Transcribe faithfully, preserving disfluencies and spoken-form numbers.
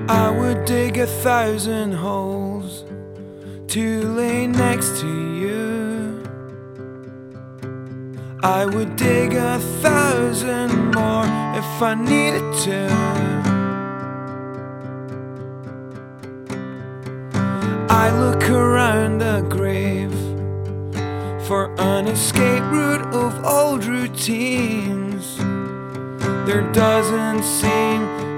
I would dig a thousand holes to lay next to you. I would dig a thousand more if I needed to. I look around the grave for an escape route of old routines. There doesn't seem